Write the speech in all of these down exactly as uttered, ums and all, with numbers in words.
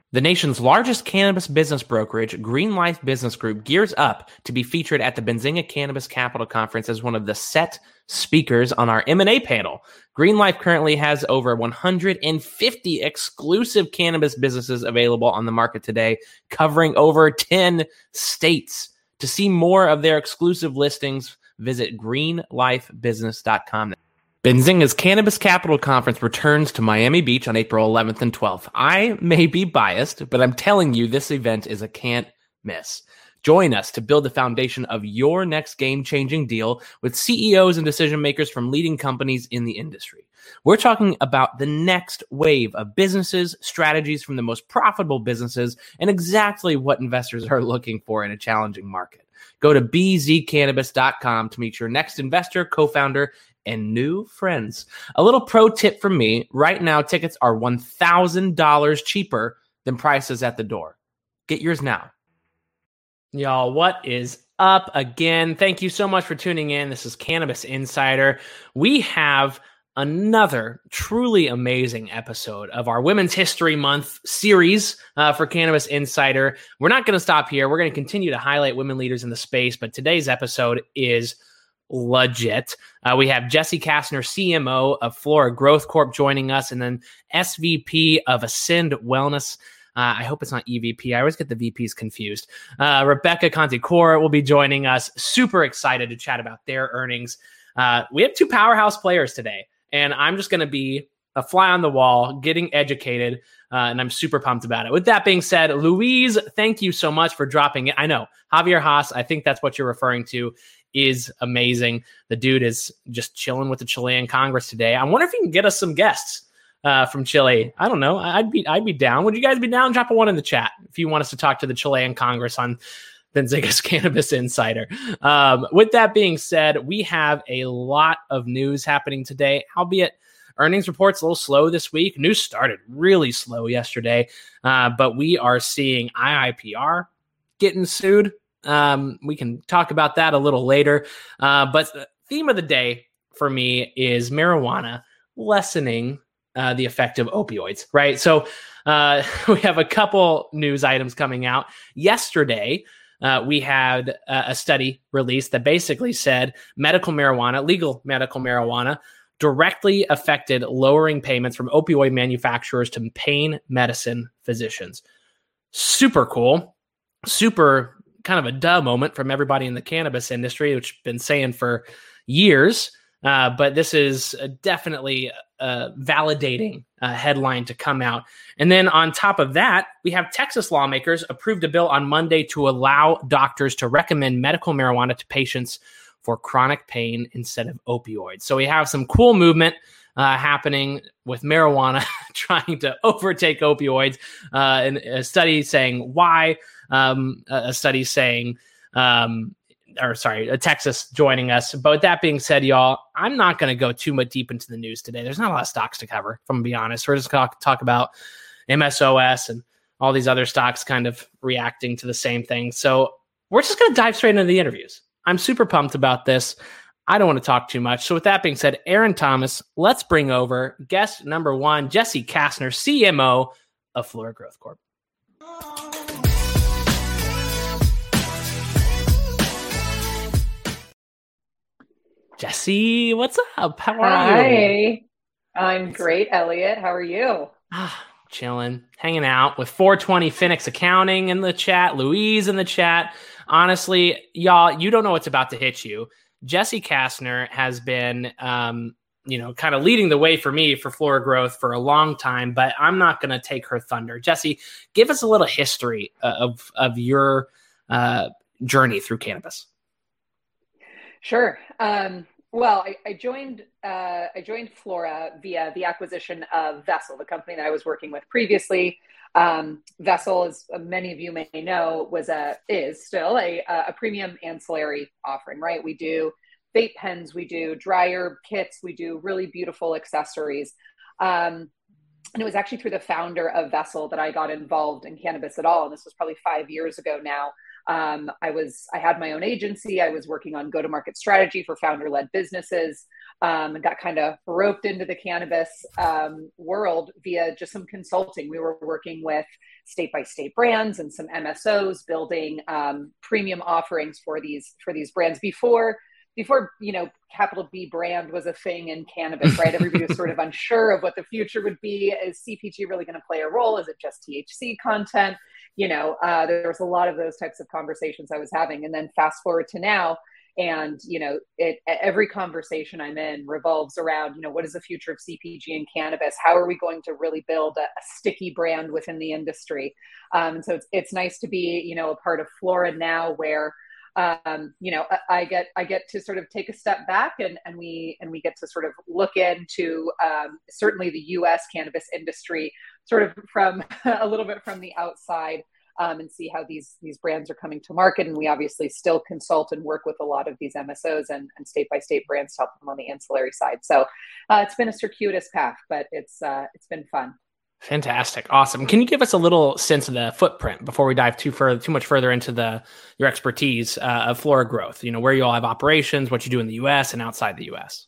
The nation's largest cannabis business brokerage, Green Life Business Group, gears up to be featured at the Benzinga Cannabis Capital Conference as one of the set speakers on our M and A panel. Green Life currently has over one hundred fifty exclusive cannabis businesses available on the market today, covering over ten states. To see more of their exclusive listings, visit green life business dot com. Benzinga's Cannabis Capital Conference returns to Miami Beach on April eleventh and twelfth. I may be biased, but I'm telling you this event is a can't miss. Join us to build the foundation of your next game-changing deal with C E Os and decision makers from leading companies in the industry. We're talking about the next wave of businesses, strategies from the most profitable businesses, and exactly what investors are looking for in a challenging market. Go to b z cannabis dot com to meet your next investor, co-founder, and new friends. A little pro tip from me, right now tickets are one thousand dollars cheaper than prices at the door. Get yours now. Y'all, what is up again? Thank you so much for tuning in. This is Cannabis Insider. We have another truly amazing episode of our Women's History Month series uh, for Cannabis Insider. We're not going to stop here. We're going to continue to highlight women leaders in the space, but today's episode is legit. Uh, we have Jessie Kastner, C M O of Flora Growth Corp, joining us, and then S V P of Ascend Wellness. Uh, I hope it's not E V P. I always get the V Ps confused. Uh, Rebecca Conticora will be joining us. Super excited to chat about their earnings. Uh, we have two powerhouse players today, and I'm just going to be a fly on the wall, getting educated, uh, and I'm super pumped about it. With that being said, Louise, thank you so much for dropping it. I know, Javier Haas, I think that's what you're referring to, is amazing. The dude is just chilling with the Chilean Congress today. I wonder if he can get us some guests uh, from Chile. I don't know. I'd be I'd be down. Would you guys be down? Drop a one in the chat if you want us to talk to the Chilean Congress on Benzinga's Cannabis Insider. Um, with that being said, we have a lot of news happening today, albeit earnings reports a little slow this week. News started really slow yesterday, uh, but we are seeing I I P R getting sued. Um, we can talk about that a little later. Uh, but the theme of the day for me is marijuana lessening uh, the effect of opioids, right? So uh, we have a couple news items coming out. Yesterday, uh, we had uh, a study released that basically said medical marijuana, legal medical marijuana, directly affected lowering payments from opioid manufacturers to pain medicine physicians. Super cool. Super kind of a duh moment from everybody in the cannabis industry, which I've been saying for years. Uh, but this is definitely a validating uh, headline to come out. And then on top of that, we have Texas lawmakers approved a bill on Monday to allow doctors to recommend medical marijuana to patients for chronic pain instead of opioids. So we have some cool movement uh, happening with marijuana trying to overtake opioids. Uh, and a study saying why. Um, a study saying, um, or sorry, a Texas joining us. But with that being said, y'all, I'm not going to go too much deep into the news today. There's not a lot of stocks to cover, if I'm going to be honest. We're just going to talk about M S O S and all these other stocks kind of reacting to the same thing. So we're just going to dive straight into the interviews. I'm super pumped about this. I don't want to talk too much. So with that being said, Aaron Thomas, let's bring over guest number one, Jessie Kastner, C M O of Flora Growth Corp. Jessie, what's up? How are Hi. you? Hi, I'm great, Elliot. How are you? Ah, chilling, hanging out with four twenty Phoenix Accounting in the chat, Louise in the chat. Honestly, y'all, you don't know what's about to hit you. Jessie Kastner has been, um, you know, kind of leading the way for me for Flora Growth for a long time, but I'm not going to take her thunder. Jessie, give us a little history of of your uh, journey through cannabis. Sure. Um, well, I, I joined uh, I joined Flora via the acquisition of Vessel, the company that I was working with previously. Um, Vessel, as many of you may know, was a is still a a premium ancillary offering. Right, we do vape pens, we do dryer kits, we do really beautiful accessories. Um, and it was actually through the founder of Vessel that I got involved in cannabis at all. And this was probably five years ago now. Um, I was, I had my own agency. I was working on go-to-market strategy for founder-led businesses. um, and got kind of roped into the cannabis um, world via just some consulting. We were working with state by state brands and some M S Os building um, premium offerings for these for these brands before before you know capital B brand was a thing in cannabis, right? Everybody was sort of unsure of what the future would be. Is C P G really going to play a role? Is it just T H C content? You know, uh, there was a lot of those types of conversations I was having, and then fast forward to now. And, you know, it, every conversation I'm in revolves around, you know, what is the future of C P G and cannabis? How are we going to really build a, a sticky brand within the industry? Um, and so it's, it's nice to be, you know, a part of Flora now where, um, you know, I, I get I get to sort of take a step back and, and we and we get to sort of look into um, certainly the U S cannabis industry sort of from a little bit from the outside. Um, and see how these these brands are coming to market. And we obviously still consult and work with a lot of these M S Os and, and state-by-state brands to help them on the ancillary side. So uh, it's been a circuitous path, but it's uh, it's been fun. Fantastic. Awesome. Can you give us a little sense of the footprint before we dive too further, too much further into the your expertise uh, of Flora Growth? You know, where you all have operations, what you do in the U S and outside the U S?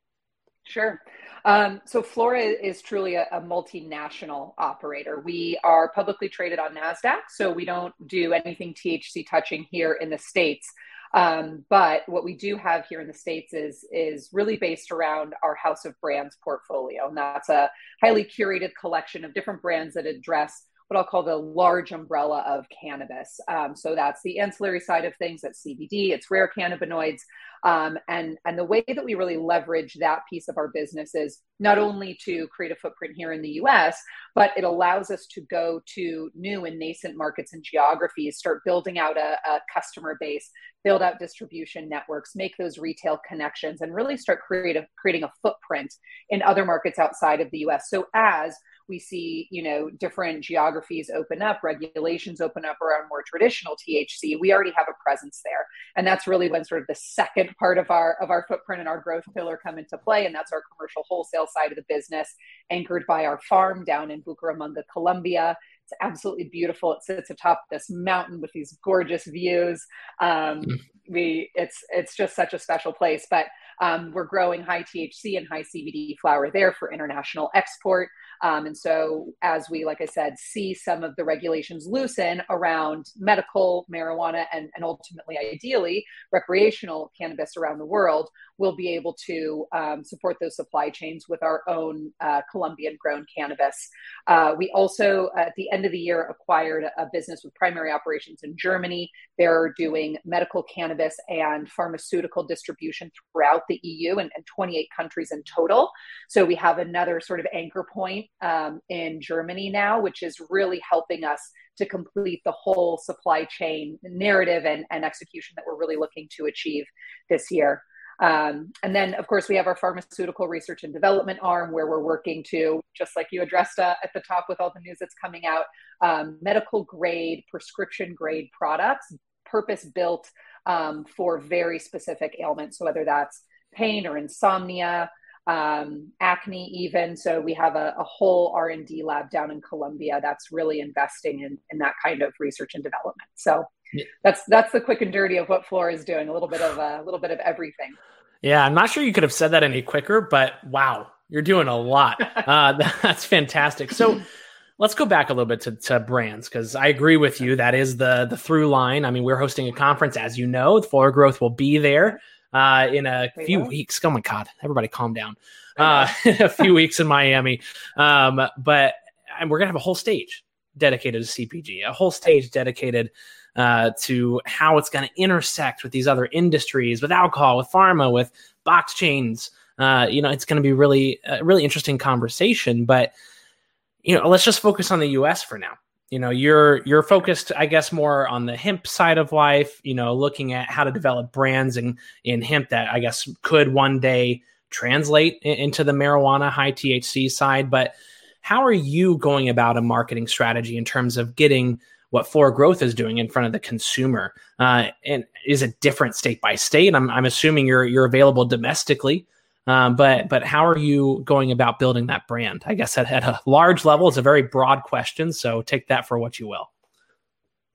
Sure. Um, so Flora is truly a, a multinational operator. We are publicly traded on NASDAQ, so we don't do anything T H C touching here in the States. Um, but what we do have here in the States is, is really based around our House of Brands portfolio. And that's a highly curated collection of different brands that address what I'll call the large umbrella of cannabis. Um, so that's the ancillary side of things, that's C B D, it's rare cannabinoids. Um, and, and the way that we really leverage that piece of our business is not only to create a footprint here in the U S, but it allows us to go to new and nascent markets and geographies, start building out a, a customer base, build out distribution networks, make those retail connections, and really start create a, creating a footprint in other markets outside of the U S. So as we see, you know, different geographies open up, regulations open up around more traditional T H C, we already have a presence there. And that's really when sort of the second part of our of our footprint and our growth pillar come into play. And that's our commercial wholesale side of the business, anchored by our farm down in Bucaramanga, Colombia. It's absolutely beautiful. It sits atop this mountain with these gorgeous views. Um, we it's it's just such a special place. But um, we're growing high T H C and high C B D flower there for international export. Um, and so as we, like I said, see some of the regulations loosen around medical marijuana and, and ultimately, ideally, recreational cannabis around the world, we'll be able to um, support those supply chains with our own uh, Colombian-grown cannabis. Uh, we also, at the end of the year, acquired a business with primary operations in Germany. They're doing medical cannabis and pharmaceutical distribution throughout the E U and, and twenty-eight countries in total. So we have another sort of anchor point um, in Germany now, which is really helping us to complete the whole supply chain narrative and, and execution that we're really looking to achieve this year. Um, and then, of course, we have our pharmaceutical research and development arm where we're working to, just like you addressed uh, at the top with all the news that's coming out, um, medical grade, prescription grade products, purpose built um, for very specific ailments. So whether that's pain or insomnia, um, acne even. So we have a, a whole R and D lab down in Colombia that's really investing in, in that kind of research and development. So yeah. that's that's the quick and dirty of what Flora is doing. A little bit of a little bit of everything. Yeah, I'm not sure you could have said that any quicker, but wow, you're doing a lot. Uh, that's fantastic. So let's go back a little bit to, to brands, because I agree with you. That is the the through line. I mean, we're hosting a conference, as you know. Flora Growth will be there uh, in a Wait, few what? weeks. Oh my God, everybody calm down. Uh, a few weeks in Miami. Um, but and we're going to have a whole stage dedicated to C P G, a whole stage dedicated uh, to how it's going to intersect with these other industries, with alcohol, with pharma, with box chains. Uh, you know, it's going to be really, a really interesting conversation. But, you know, let's just focus on the U S for now. You know, you're you're focused, I guess, more on the hemp side of life, you know, looking at how to develop brands in, in hemp that I guess could one day translate into the marijuana high T H C side. But how are you going about a marketing strategy in terms of getting what Flora Growth is doing in front of the consumer? Uh, and is it different state by state? I'm, I'm assuming you're you're available domestically, um, but but how are you going about building that brand? I guess at, at a large level, it's a very broad question, so take that for what you will.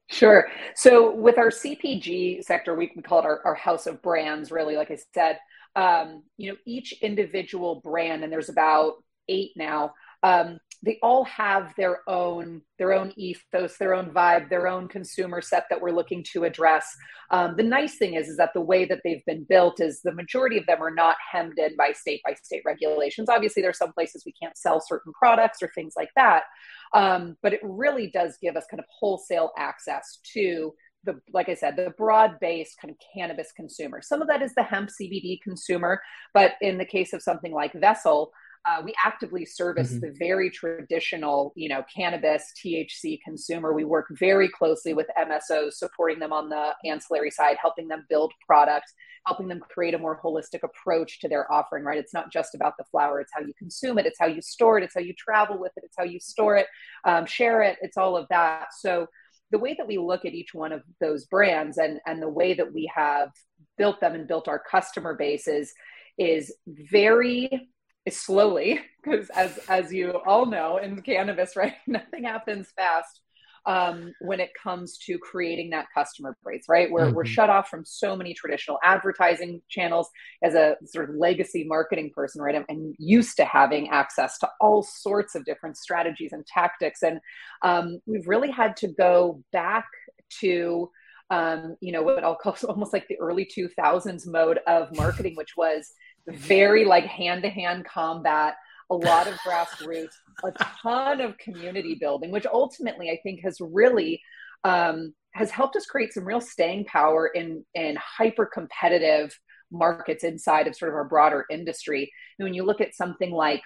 Sure. So with our C P G sector, we, we call it our, our house of brands, really, like I said. um, you know, each individual brand, and there's about eight now, um, they all have their own their own ethos, their own vibe, their own consumer set that we're looking to address. Um, the nice thing is, is that the way that they've been built is the majority of them are not hemmed in by state by state regulations. Obviously, there's some places we can't sell certain products or things like that, um, but it really does give us kind of wholesale access to the, like I said, the broad-based kind of cannabis consumer. Some of that is the hemp C B D consumer, but in the case of something like Vessel, Uh, we actively service mm-hmm. the very traditional, you know, cannabis T H C consumer. We work very closely with M S Os, supporting them on the ancillary side, helping them build products, helping them create a more holistic approach to their offering, right? It's not just about the flower. It's how you consume it. It's how you store it. It's how you travel with it. It's how you store it, um, share it. It's all of that. So the way that we look at each one of those brands and, and the way that we have built them and built our customer base is, is very slowly, because as as you all know in cannabis, right, nothing happens fast um, when it comes to creating that customer base, right? We're mm-hmm. we're shut off from so many traditional advertising channels. As a sort of legacy marketing person, right, I'm, I'm used to having access to all sorts of different strategies and tactics, and um, we've really had to go back to um, you know, what I'll call almost like the early two thousands mode of marketing, which was very like hand-to-hand combat, a lot of grassroots, a ton of community building, which ultimately I think has really um, has helped us create some real staying power in, in hyper-competitive markets inside of sort of our broader industry. And when you look at something like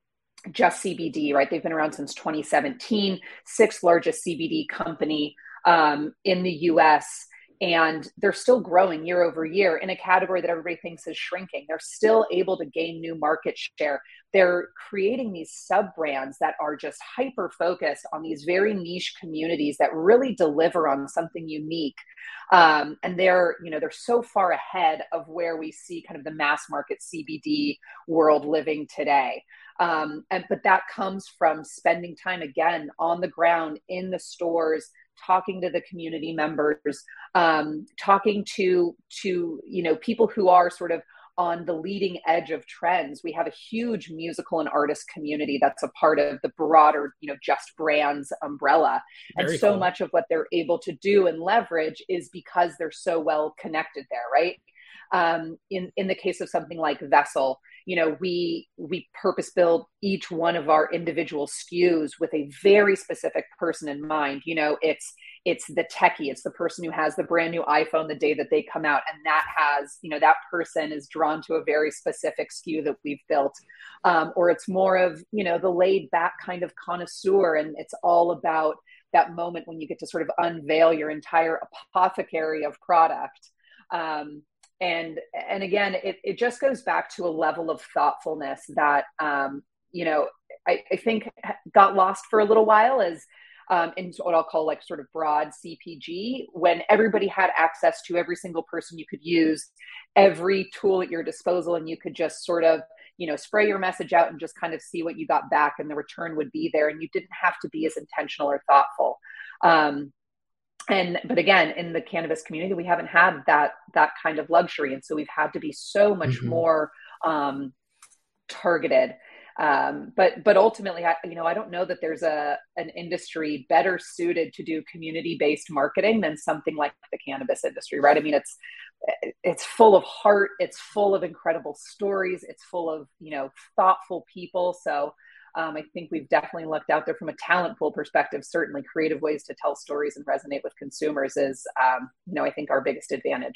Just C B D, right? They've been around since twenty seventeen, sixth largest C B D company um, in the U S, and they're still growing year over year in a category that everybody thinks is shrinking. They're still able to gain new market share. They're creating these sub-brands that are just hyper-focused on these very niche communities that really deliver on something unique. Um, and they're, you know, they're so far ahead of where we see kind of the mass market C B D world living today. Um, and, but that comes from spending time, again, on the ground, in the stores, talking to the community members, um, talking to, to, you know, people who are sort of on the leading edge of trends. We have a huge musical and artist community that's a part of the broader, you know, Just Brands umbrella. Very and so cool. much of what they're able to do and leverage is because they're so well connected there, right? Um, in, in the case of something like Vessel, you know, we we purpose build each one of our individual S K Us with a very specific person in mind. You know, it's it's the techie, it's the person who has the brand new iPhone the day that they come out, and that has, you know, that person is drawn to a very specific S K U that we've built. Um, or it's more of, you know, the laid back kind of connoisseur, and it's all about that moment when you get to sort of unveil your entire apothecary of product. Um, And, and again, it, it just goes back to a level of thoughtfulness that, um, you know, I, I think got lost for a little while as um, in what I'll call like sort of broad C P G, when everybody had access to every single person you could use, every tool at your disposal, and you could just sort of, you know, spray your message out and just kind of see what you got back, and the return would be there, and you didn't have to be as intentional or thoughtful. Um, And, but again, in the cannabis community, we haven't had that, that kind of luxury. And so we've had to be so much mm-hmm. more um, targeted. Um, but, but ultimately, I, you know, I don't know that there's a, an industry better suited to do community-based marketing than something like the cannabis industry, right? I mean, it's, it's full of heart. It's full of incredible stories. It's full of, you know, thoughtful people. So Um, I think we've definitely looked out there from a talent pool perspective. Certainly creative ways to tell stories and resonate with consumers is, um, you know, I think our biggest advantage.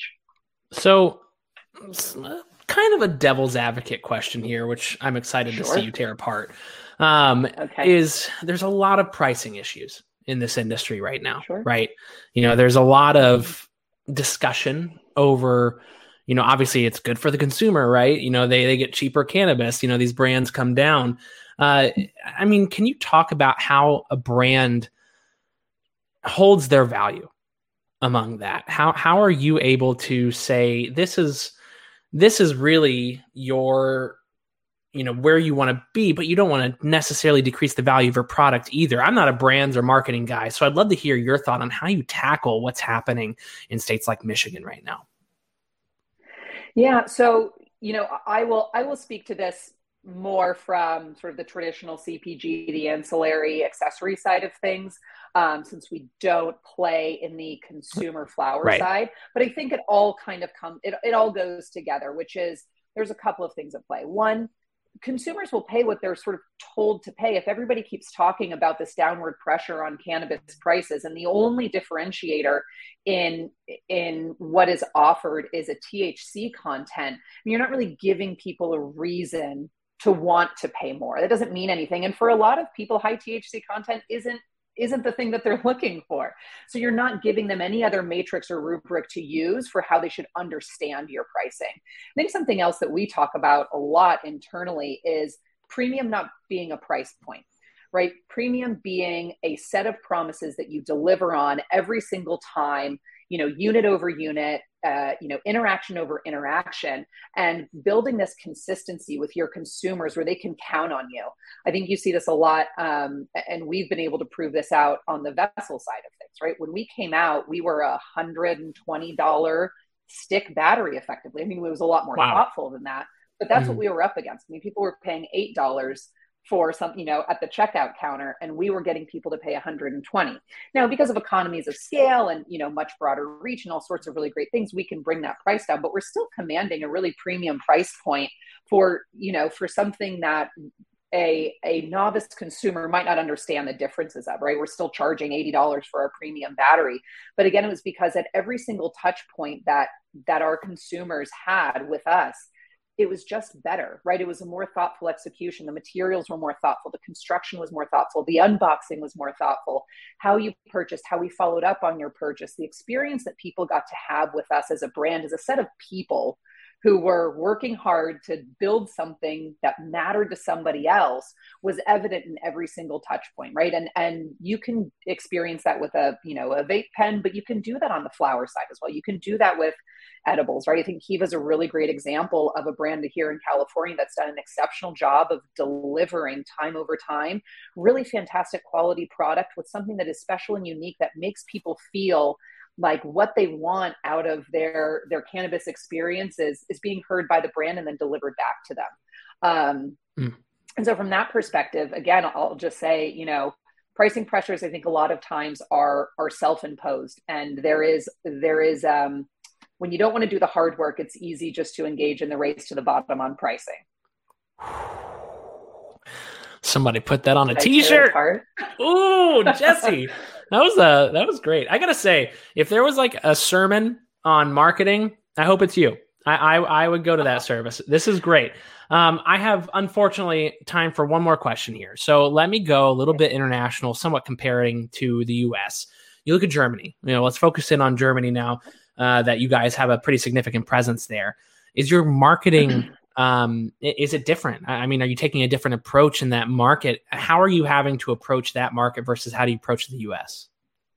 So kind of a devil's advocate question here, which I'm excited sure. to see you tear apart, um, okay. is there's a lot of pricing issues in this industry right now, sure. right? You know, there's a lot of discussion over, you know, obviously it's good for the consumer, right? You know, they, they get cheaper cannabis, you know, these brands come down. Uh, I mean, can you talk about how a brand holds their value among that? How how are you able to say this is this is really your, you know, where you want to be, but you don't want to necessarily decrease the value of your product either? I'm not a brands or marketing guy, so I'd love to hear your thought on how you tackle what's happening in states like Michigan right now. Yeah, so you know, I will I will speak to this more from sort of the traditional C P G, the ancillary accessory side of things, um, since we don't play in the consumer flower Right. side. But I think it all kind of comes, it, it all goes together, which is there's a couple of things at play. One, consumers will pay what they're sort of told to pay. If everybody keeps talking about this downward pressure on cannabis prices, and the only differentiator in in what is offered is a T H C content, you're not really giving people a reason to want to pay more. That doesn't mean anything. And for a lot of people, high T H C content isn't isn't the thing that they're looking for. So you're not giving them any other matrix or rubric to use for how they should understand your pricing. I think something else that we talk about a lot internally is premium not being a price point, right? Premium being a set of promises that you deliver on every single time, you know, unit over unit, uh, you know, interaction over interaction, and building this consistency with your consumers where they can count on you. I think you see this a lot, um, and we've been able to prove this out on the Vessel side of things, right? When we came out, we were a one hundred twenty dollars stick battery effectively. I mean, it was a lot more Wow. thoughtful than that, but that's Mm. what we were up against. I mean, people were paying eight dollars for some, you know, at the checkout counter, and we were getting people to pay one hundred twenty. Now, because of economies of scale and, you know, much broader reach and all sorts of really great things, we can bring that price down, but we're still commanding a really premium price point for, you know, for something that a, a novice consumer might not understand the differences of, right? We're still charging eighty dollars for our premium battery. But again, it was because at every single touch point that, that our consumers had with us, it was just better, right? It was a more thoughtful execution. The materials were more thoughtful. The construction was more thoughtful. The unboxing was more thoughtful. How you purchased, how we followed up on your purchase, the experience that people got to have with us as a brand, as a set of people who were working hard to build something that mattered to somebody else, was evident in every single touch point, right? And and you can experience that with a, you know, a vape pen, but you can do that on the flower side as well. You can do that with edibles, right? I think Kiva is a really great example of a brand here in California that's done an exceptional job of delivering time over time, really fantastic quality product with something that is special and unique that makes people feel like what they want out of their their cannabis experiences is being heard by the brand and then delivered back to them. Um, mm. And so from that perspective, again, I'll just say, you know, pricing pressures, I think a lot of times are are self-imposed, and there is there is um, when you don't want to do the hard work, it's easy just to engage in the race to the bottom on pricing. Somebody put that on a t-shirt. Ooh, Jesse. That was uh that was great. I gotta say, if there was like a sermon on marketing, I hope it's you. I I, I would go to that service. This is great. Um, I have, unfortunately, time for one more question here. So let me go a little bit international, somewhat comparing to the U S. You look at Germany. You know, let's focus in on Germany now. Uh, that you guys have a pretty significant presence there. Is your marketing? Um, is it different? I mean, are you taking a different approach in that market? How are you having to approach that market versus how do you approach the U S?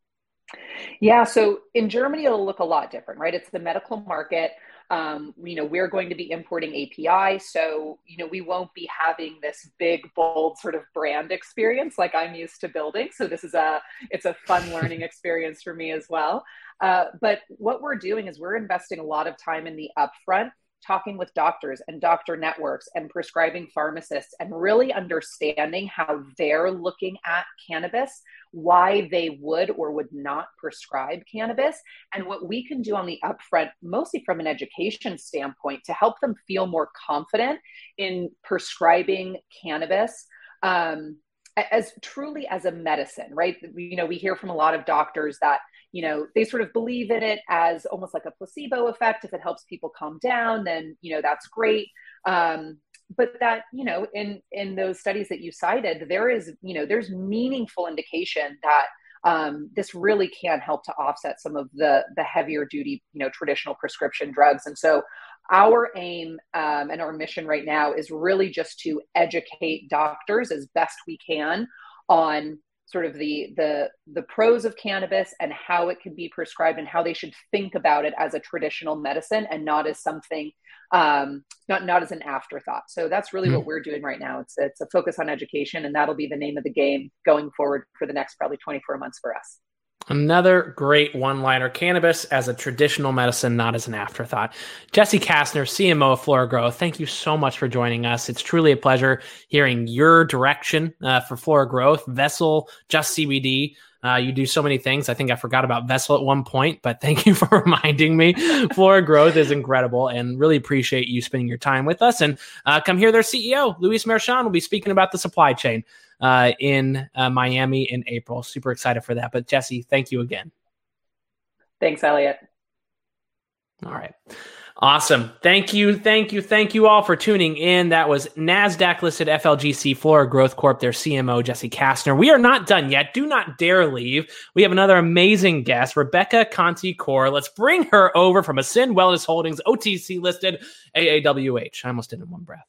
Yeah, so in Germany, it'll look a lot different, right? It's the medical market. Um, you know, we're going to be importing A P I. So, you know, we won't be having this big, bold sort of brand experience like I'm used to building. So this is a, it's a fun learning experience for me as well. Uh, but what we're doing is we're investing a lot of time in the upfront, talking with doctors and doctor networks and prescribing pharmacists and really understanding how they're looking at cannabis, why they would or would not prescribe cannabis, and what we can do on the upfront, mostly from an education standpoint, to help them feel more confident in prescribing cannabis um, as truly as a medicine, right? You know, we hear from a lot of doctors that, you know, they sort of believe in it as almost like a placebo effect. If it helps people calm down, then, you know, that's great. Um, but that, you know, in, in those studies that you cited, there is, you know, there's meaningful indication that um, this really can help to offset some of the, the heavier duty, you know, traditional prescription drugs. And so our aim um, and our mission right now is really just to educate doctors as best we can on sort of the the the pros of cannabis and how it can be prescribed and how they should think about it as a traditional medicine and not as something, um, not not as an afterthought. So that's really mm-hmm. what we're doing right now. It's it's a focus on education, and that'll be the name of the game going forward for the next probably twenty-four months for us. Another great one-liner. Cannabis as a traditional medicine, not as an afterthought. Jesse Kastner, C M O of Flora Growth, thank you so much for joining us. It's truly a pleasure hearing your direction uh, for Flora Growth. Vessel, Just C B D. Uh, you do so many things. I think I forgot about Vessel at one point, but thank you for reminding me. Flora Growth is incredible and really appreciate you spending your time with us. And uh, come hear their C E O, Luis Marchand, will be speaking about the supply chain uh, in uh, Miami in April. Super excited for that. But Jesse, thank you again. Thanks, Elliot. All right. Awesome. Thank you. Thank you. Thank you all for tuning in. That was NASDAQ listed F L G C Flora Growth Corp, their C M O, Jesse Kastner. We are not done yet. Do not dare leave. We have another amazing guest, Rebecca Conti-Core. Let's bring her over from Ascend Wellness Holdings, O T C listed A A W H. I almost did it in one breath.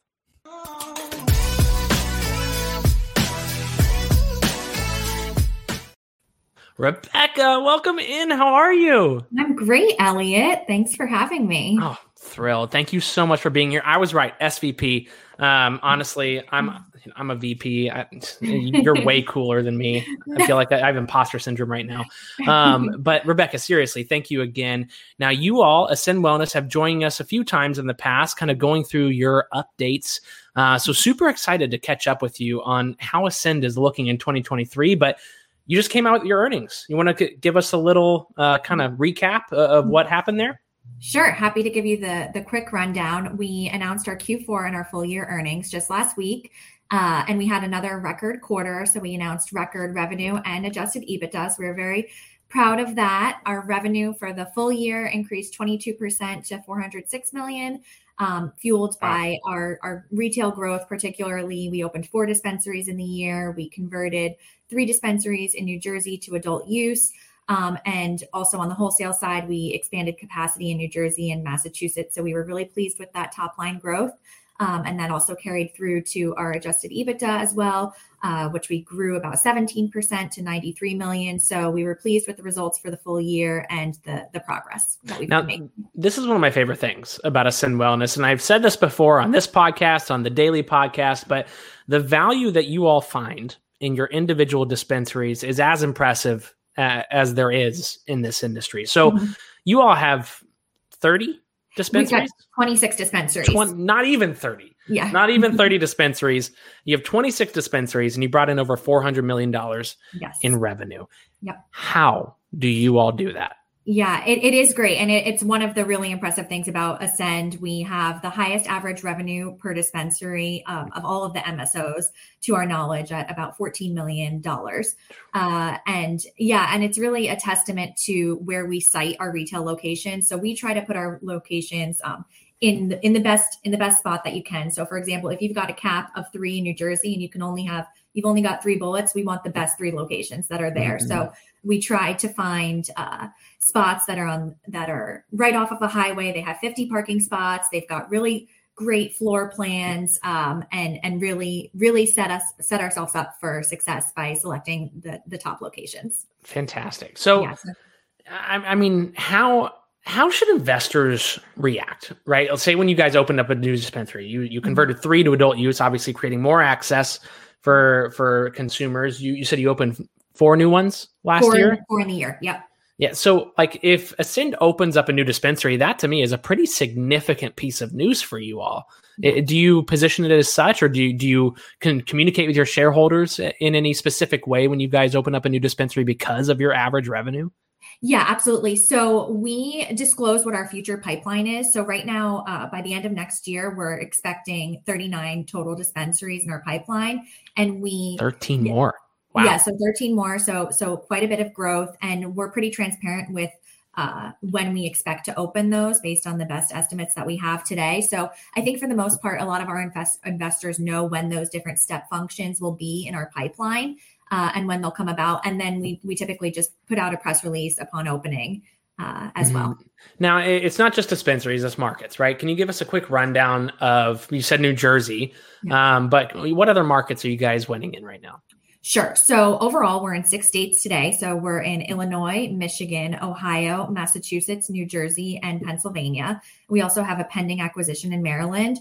Rebecca, welcome in. How are you? I'm great, Elliot. Thanks for having me. Oh, thrilled. Thank you so much for being here. I was right. S V P. Um, honestly, I'm I'm a V P. I, you're way cooler than me. I feel like I have imposter syndrome right now. Um, but Rebecca, seriously, thank you again. Now, you all, Ascend Wellness, have joined us a few times in the past, kind of going through your updates. Uh, so super excited to catch up with you on how Ascend is looking in twenty twenty-three. But you just came out with your earnings. You want to g- give us a little uh, kind of recap uh, of what happened there? Sure. Happy to give you the, the quick rundown. We announced our Q four and our full year earnings just last week, uh, and we had another record quarter. So we announced record revenue and adjusted EBITDA. So we we're very proud of that. Our revenue for the full year increased twenty-two percent to four hundred six million dollars. Um, fueled by our, our retail growth, particularly. We opened four dispensaries in the year. We converted three dispensaries in New Jersey to adult use. Um, and also on the wholesale side, we expanded capacity in New Jersey and Massachusetts. So we were really pleased with that top line growth. Um, and that also carried through to our adjusted EBITDA as well, uh, which we grew about seventeen percent to ninety-three million. So we were pleased with the results for the full year and the, the progress that we've now, been making. This is one of my favorite things about Ascend Wellness. And I've said this before on this podcast, on the daily podcast, but the value that you all find in your individual dispensaries is as impressive uh, as there is in this industry. So mm-hmm. you all have thirty dispensaries? twenty-six dispensaries. twenty, not even thirty. Yeah. Not even thirty dispensaries. You have twenty-six dispensaries and you brought in over four hundred million dollars yes. in revenue. Yep. How do you all do that? Yeah, it, it is great. And it, it's one of the really impressive things about Ascend. We have the highest average revenue per dispensary um, of all of the M S Os, to our knowledge, at about fourteen million dollars. Uh, and yeah, and it's really a testament to where we site our retail locations. So we try to put our locations um, in the, in the best in the best spot that you can. So for example, if you've got a cap of three in New Jersey and you can only have you've only got three bullets, we want the best three locations that are there. Mm-hmm. So we try to find uh, spots that are on that are right off of a highway. They have fifty parking spots. They've got really great floor plans, um, and and really really set us set ourselves up for success by selecting the the top locations. Fantastic. So, yeah, so I, I mean, how how should investors react? Right. Let's say when you guys opened up a new dispensary, you you converted mm-hmm. three to adult use, obviously creating more access for for consumers. You you said you opened four new ones last four, year? Four in the year. Yep. Yeah. So like if Ascend opens up a new dispensary, that to me is a pretty significant piece of news for you all. Mm-hmm. Do you position it as such, or do you, do you can communicate with your shareholders in any specific way when you guys open up a new dispensary because of your average revenue? Yeah, absolutely. So we disclose what our future pipeline is. So right now, uh, by the end of next year, we're expecting thirty-nine total dispensaries in our pipeline, and we thirteen more. Wow. Yeah, so thirteen more. So so quite a bit of growth, and we're pretty transparent with uh, when we expect to open those based on the best estimates that we have today. So I think for the most part, a lot of our invest- investors know when those different step functions will be in our pipeline uh, and when they'll come about. And then we we typically just put out a press release upon opening uh, as mm-hmm. well. Now, it's not just dispensaries, it's markets, right? Can you give us a quick rundown of, you said New Jersey, yeah. um, but what other markets are you guys winning in right now? Sure. So overall, we're in six states today. So we're in Illinois, Michigan, Ohio, Massachusetts, New Jersey, and Pennsylvania. We also have a pending acquisition in Maryland.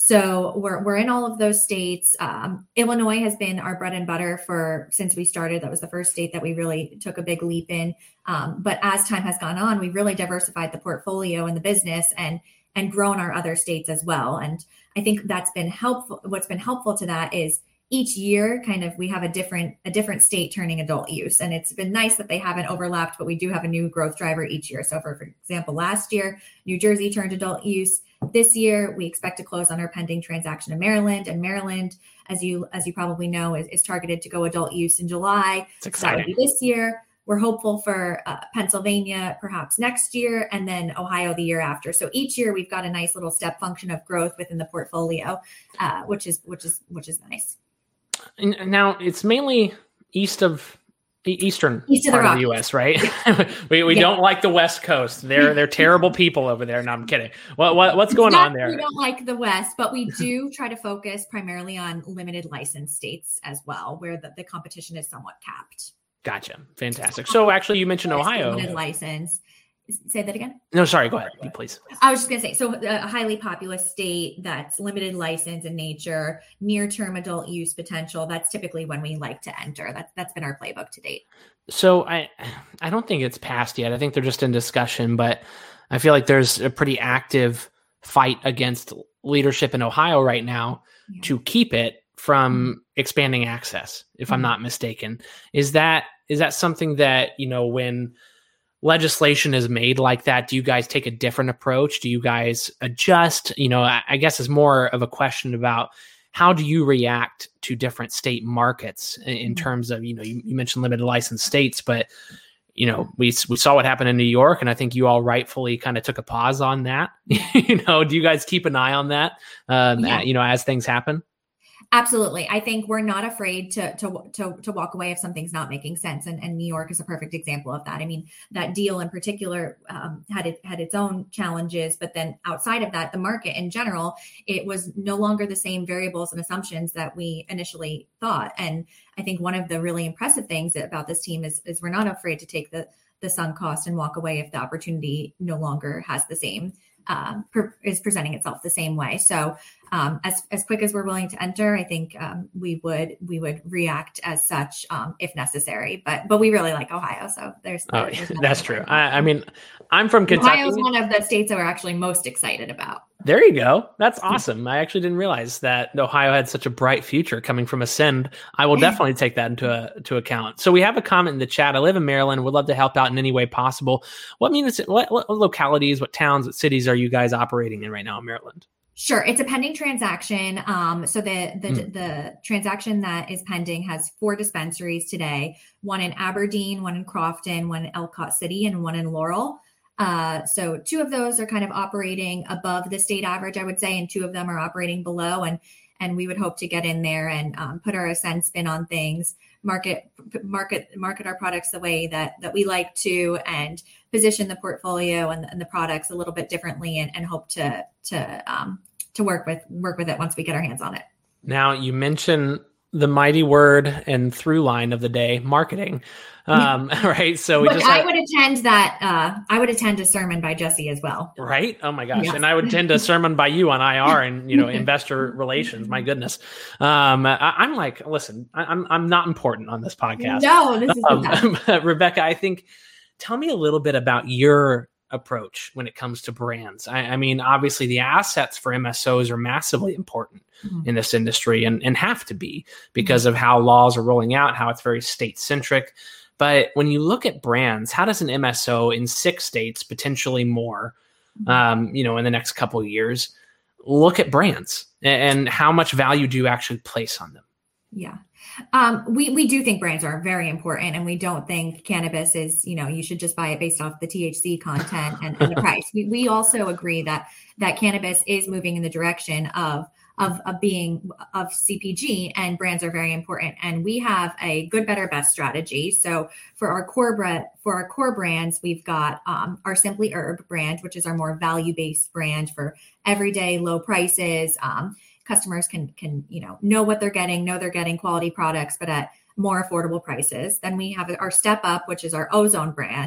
So we're we're in all of those states. Um, Illinois has been our bread and butter for since we started. That was the first state that we really took a big leap in. Um, but as time has gone on, we've really diversified the portfolio and the business and and grown our other states as well. And I think that's been helpful. What's been helpful to that is each year kind of we have a different a different state turning adult use. And it's been nice that they haven't overlapped, but we do have a new growth driver each year. So for, for example, last year, New Jersey turned adult use. This year, we expect to close on our pending transaction in Maryland. And Maryland, as you as you probably know, is, is targeted to go adult use in July. It's exciting. That would be this year. We're hopeful for uh, Pennsylvania perhaps next year, and then Ohio the year after. So each year we've got a nice little step function of growth within the portfolio, uh, which is which is which is nice. And now it's mainly east of the eastern East of part the of the U S, right? we we yeah. don't like the West Coast. They're they're terrible people over there. No, I'm kidding. What what what's going exactly, on there? We don't like the West, but we do try to focus primarily on limited license states as well, where the, the competition is somewhat capped. Gotcha. Fantastic. So actually, you mentioned Ohio. Limited license. Say that again. No, sorry. Go ahead, please. I was just going to say, so a highly populous state that's limited license in nature, near-term adult use potential. That's typically when we like to enter. That's that's been our playbook to date. So I, I don't think it's passed yet. I think they're just in discussion, but I feel like there's a pretty active fight against leadership in Ohio right now yeah. to keep it from expanding access, if mm-hmm. I'm not mistaken. Is that is that something that, you know, when legislation is made like that, do you guys take a different approach? Do you guys adjust? You know, I, I guess it's more of a question about how do you react to different state markets in, in terms of, you know, you, you mentioned limited license states, but, you know, we we saw what happened in New York, and I think you all rightfully kind of took a pause on that. You know, do you guys keep an eye on that, um, yeah. at, you know, as things happen? Absolutely. I think we're not afraid to to to to walk away if something's not making sense, and, and New York is a perfect example of that. I mean, that deal in particular um, had it had its own challenges, but then outside of that, the market in general, it was no longer the same variables and assumptions that we initially thought. And I think one of the really impressive things about this team is is we're not afraid to take the the sunk cost and walk away if the opportunity no longer has the same um, per, is presenting itself the same way. So. Um, as as quick as we're willing to enter, I think um, we would we would react as such um, if necessary. But but we really like Ohio, so there's, oh, there's that's true. I, I mean, I'm from Kentucky. Ohio is one of the states that we're actually most excited about. There you go. That's awesome. I actually didn't realize that Ohio had such a bright future coming from Ascend. I will definitely take that into a, to account. So we have a comment in the chat. I live in Maryland. Would love to help out in any way possible. What means what, what localities, what towns, what cities are you guys operating in right now in Maryland? Sure. It's a pending transaction. Um, so the the, mm. the transaction that is pending has four dispensaries today, one in Aberdeen, one in Crofton, one in Ellicott City, and one in Laurel. Uh, so two of those are kind of operating above the state average, I would say, and two of them are operating below. And and we would hope to get in there and um, put our Ascend spin on things, market market market our products the way that that we like to, and position the portfolio and, and the products a little bit differently, and, and hope to to um, to work with work with it once we get our hands on it. Now, you mentioned the mighty word and through line of the day, marketing. Um, right. So we Look, just I had, would attend that. Uh, I would attend a sermon by Jesse as well. Right. Oh my gosh. Yes. And I would attend a sermon by you on I R and, you know, investor relations. My goodness. Um, I, I'm like, listen, I, I'm, I'm not important on this podcast. No, this is um, Rebecca, I think, tell me a little bit about your approach when it comes to brands. I, I mean, obviously the assets for M S Os are massively important mm-hmm. in this industry, and, and have to be because mm-hmm. of how laws are rolling out, how it's very state centric. But when you look at brands, how does an M S O in six states, potentially more, mm-hmm. um, you know, in the next couple of years, look at brands, and, and how much value do you actually place on them? Yeah. Um, we, we do think brands are very important, and we don't think cannabis is, you know, you should just buy it based off the T H C content and, and the price. We, we also agree that, that cannabis is moving in the direction of, of, of being of C P G, and brands are very important. And we have a good, better, best strategy. So for our core brand, for our core brands, we've got um, our Simply Herb brand, which is our more value-based brand for everyday low prices. Um, Customers can, can, you know, know what they're getting, know they're getting quality products, but at more affordable prices. Then we have our Step Up, which is our Ozone brand.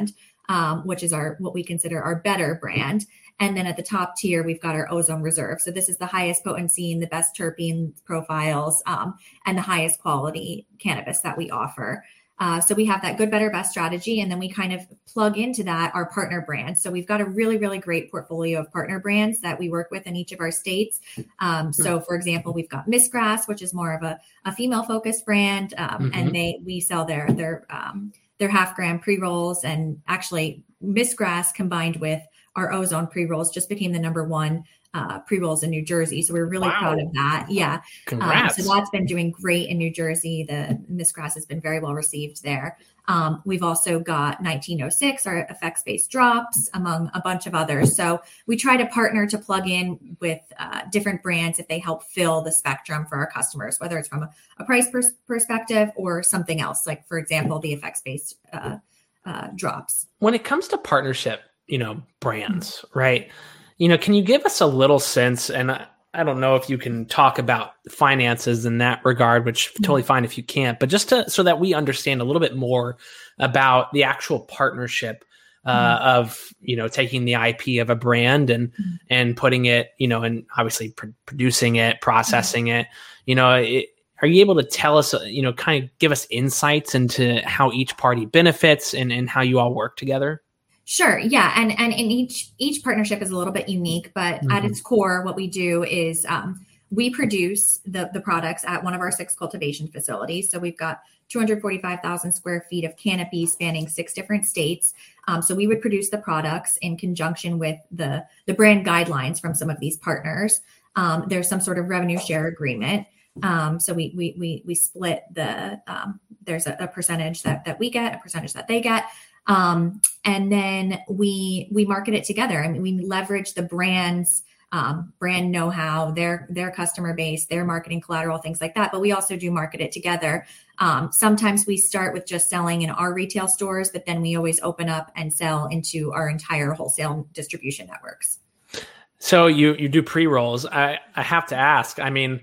um, which is our what we consider our better brand. And then at the top tier, we've got our Ozone Reserve. So this is the highest potency and the best terpene profiles um, and the highest quality cannabis that we offer. Uh, so we have that good, better, best strategy. And then we kind of plug into that our partner brands. So we've got a really, really great portfolio of partner brands that we work with in each of our states. Um, so for example, we've got Miss Grass, which is more of a, a female focused brand. Um, mm-hmm. And they, we sell their, their, um, their half gram pre-rolls, and actually Miss Grass combined with our Ozone pre-rolls just became the number one Uh, pre-rolls in New Jersey. So we're really wow. proud of that. Yeah. Congrats. Um, so that's been doing great in New Jersey. The Miss Grass has been very well received there. Um, we've also got nineteen oh six, our effects-based drops, among a bunch of others. So we try to partner to plug in with uh, different brands if they help fill the spectrum for our customers, whether it's from a, a price pers- perspective or something else, like, for example, the effects-based uh, uh, drops. When it comes to partnership, you know, brands, right? You know, can you give us a little sense, and I, I don't know if you can talk about finances in that regard, which mm-hmm. totally fine if you can't, but just to, so that we understand a little bit more about the actual partnership uh, mm-hmm. of, you know, taking the I P of a brand and, mm-hmm. and putting it, you know, and obviously pr- producing it, processing mm-hmm. it, you know, it, are you able to tell us, you know, kind of give us insights into how each party benefits and, and how you all work together? Sure. Yeah. And, and in each, each partnership is a little bit unique, but mm-hmm. at its core, what we do is um, we produce the, the products at one of our six cultivation facilities. So we've got two hundred forty-five thousand square feet of canopy spanning six different states. Um, so we would produce the products in conjunction with the, the brand guidelines from some of these partners. Um, there's some sort of revenue share agreement. Um, so we, we, we, we split the, um, there's a, a percentage that, that we get, a percentage that they get. Um, and then we, we market it together. I mean, we leverage the brand's, um, brand know-how, their, their customer base, their marketing collateral, things like that. But we also do market it together. Um, sometimes we start with just selling in our retail stores, but then we always open up and sell into our entire wholesale distribution networks. So you, you do pre-rolls. I, I have to ask, I mean,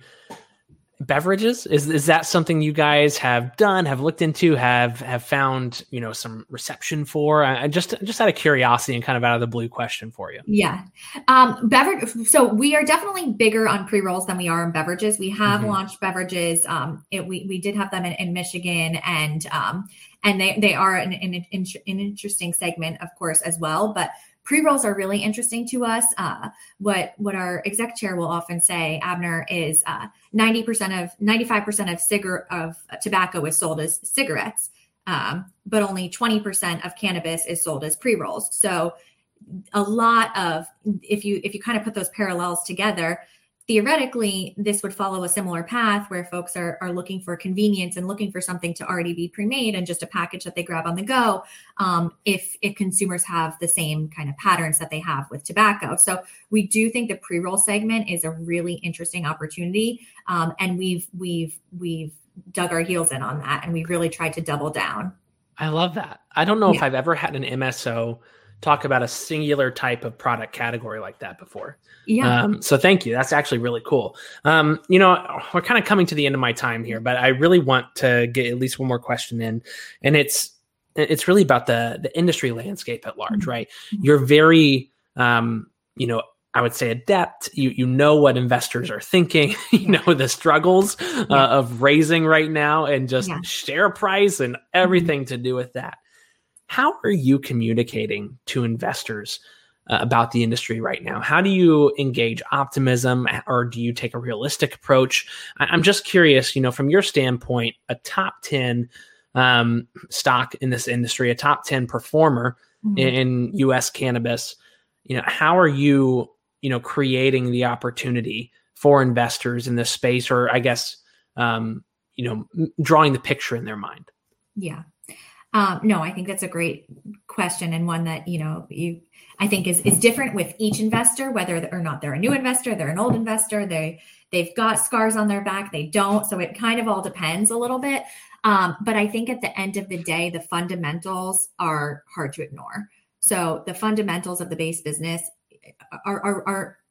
beverages, is is that something you guys have done, have looked into, have have found, you know, some reception for? I just just out of curiosity and kind of out of the blue question for you. Yeah. Um, beverage. So we are definitely bigger on pre-rolls than we are in beverages. We have mm-hmm. launched beverages. Um, it, we we did have them in, in Michigan, and um, and they they are an, an, an interesting segment, of course, as well. But pre-rolls are really interesting to us. Uh, what what our exec chair will often say, Abner, is uh, ninety percent of ninety-five percent of cigar of tobacco is sold as cigarettes, um, but only twenty percent of cannabis is sold as pre-rolls. So a lot of, if you if you kind of put those parallels together, theoretically, this would follow a similar path where folks are, are looking for convenience and looking for something to already be pre-made and just a package that they grab on the go. Um, if, if consumers have the same kind of patterns that they have with tobacco. So we do think the pre-roll segment is a really interesting opportunity. Um, and we've, we've, we've dug our heels in on that, and we've really tried to double down. I love that. I don't know yeah. if I've ever had an M S O talk about a singular type of product category like that before. Yeah. Um, so thank you. That's actually really cool. Um, you know, we're kind of coming to the end of my time here, but I really want to get at least one more question in, and it's, it's really about the, the industry landscape at large, mm-hmm. right? You're very, um, you know, I would say adept. You, you know what investors are thinking, you yeah. know, the struggles uh, yeah. of raising right now and just yeah. share price and everything mm-hmm. to do with that. How are you communicating to investors uh, about the industry right now? How do you engage optimism, or do you take a realistic approach? I- I'm just curious, you know, from your standpoint, a top ten um, stock in this industry, a top ten performer mm-hmm. in, in U S cannabis, you know, how are you, you know, creating the opportunity for investors in this space, or I guess, um, you know, drawing the picture in their mind? Yeah. Um, no, I think that's a great question, and one that, you know, you, I think is, is different with each investor, whether or not they're a new investor, they're an old investor, they, they've got scars on their back, they don't. So it kind of all depends a little bit. Um, but I think at the end of the day, the fundamentals are hard to ignore. So the fundamentals of the base business are, are, are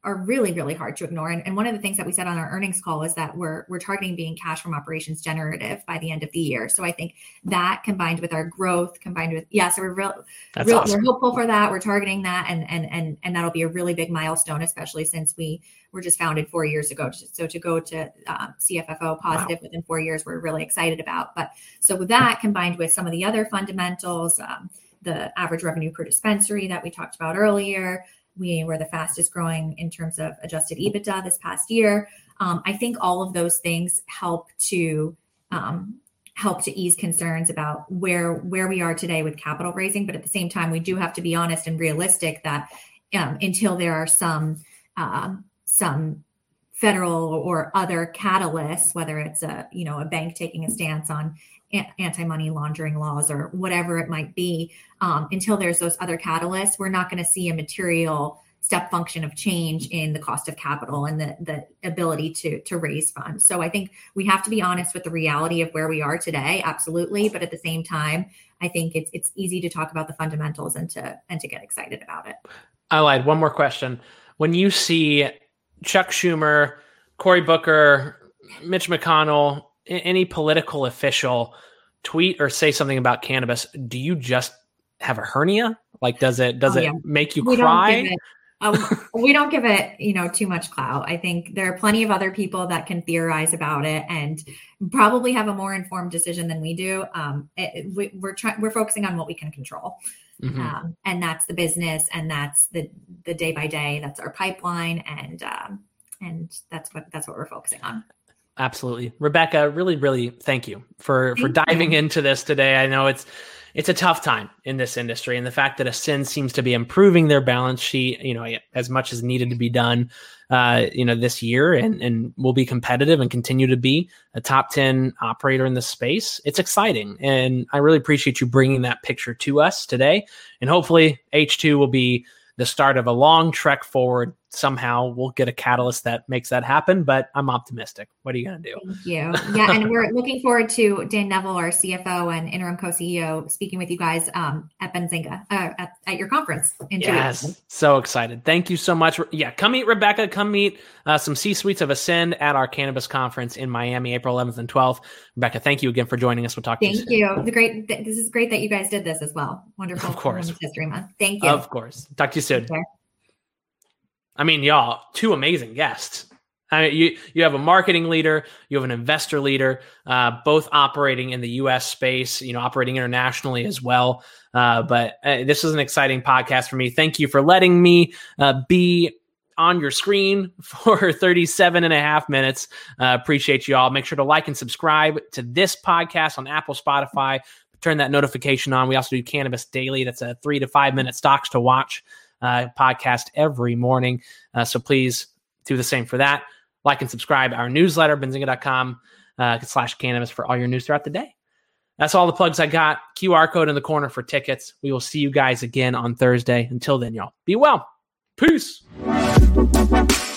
are really, really hard to ignore. And, and one of the things that we said on our earnings call is that we're we're targeting being cash from operations generative by the end of the year. So I think that combined with our growth, combined with yeah, so we're real, real awesome. We're hopeful for that. We're targeting that, and and and and that'll be a really big milestone, especially since we were just founded four years ago. So to go to uh, C F F O positive wow. within four years, we're really excited about. But so with that combined with some of the other fundamentals, um, the average revenue per dispensary that we talked about earlier. We were the fastest growing in terms of adjusted EBITDA this past year. Um, I think all of those things help to um, help to ease concerns about where where we are today with capital raising. But at the same time, we do have to be honest and realistic that um, until there are some um, some federal or other catalysts, whether it's a you know a bank taking a stance on anti-money laundering laws or whatever it might be, um, until there's those other catalysts, we're not going to see a material step function of change in the cost of capital and the, the ability to, to raise funds. So I think we have to be honest with the reality of where we are today. Absolutely. But at the same time, I think it's, it's easy to talk about the fundamentals and to, and to get excited about it. I lied. One more question. When you see Chuck Schumer, Cory Booker, Mitch McConnell, any political official tweet or say something about cannabis, do you just have a hernia? Like, does it, does oh, yeah. it make you we cry? Don't give it, um, we don't give it, you know, too much clout. I think there are plenty of other people that can theorize about it and probably have a more informed decision than we do. Um, it, we, we're trying, we're focusing on what we can control. Mm-hmm. Um, and that's the business, and that's the, the day by day, that's our pipeline. And, um, and that's what, that's what we're focusing on. Absolutely. Rebecca, really, really thank you for, thank for diving you. into this today. I know it's, it's a tough time in this industry, and the fact that Ascend seems to be improving their balance sheet, you know, as much as needed to be done, uh, you know, this year, and, and will be competitive and continue to be a top ten operator in the space. It's exciting. And I really appreciate you bringing that picture to us today. And hopefully H two will be the start of a long trek forward. Somehow we'll get a catalyst that makes that happen, but I'm optimistic. What are you going to do? Thank you. Yeah. And we're looking forward to Dan Neville, our C F O and interim co-C E O, speaking with you guys um, at Benzinga, uh, at, at your conference. In yes. weeks. So excited. Thank you so much. Yeah. Come meet Rebecca. Come meet uh, some C-suites of Ascend at our cannabis conference in Miami, April eleventh and twelfth. Rebecca, thank you again for joining us. We'll talk to thank you soon. Thank you. The great, th- this is great that you guys did this as well. Wonderful. Of course. History Month. Thank you. Of course. Talk to you soon. I mean, y'all, two amazing guests. I mean, you you have a marketing leader, you have an investor leader, uh, both operating in the U S space, you know, operating internationally as well. Uh, but uh, this is an exciting podcast for me. Thank you for letting me uh, be on your screen for thirty-seven and a half minutes. Uh, appreciate you all. Make sure to like and subscribe to this podcast on Apple, Spotify. Turn that notification on. We also do Cannabis Daily. That's a three to five minute stocks to watch Uh, podcast every morning. Uh, so please do the same for that. Like and subscribe our newsletter, benzinga.com uh, slash cannabis for all your news throughout the day. That's all the plugs I got. Q R code in the corner for tickets. We will see you guys again on Thursday. Until then, y'all, be well. Peace.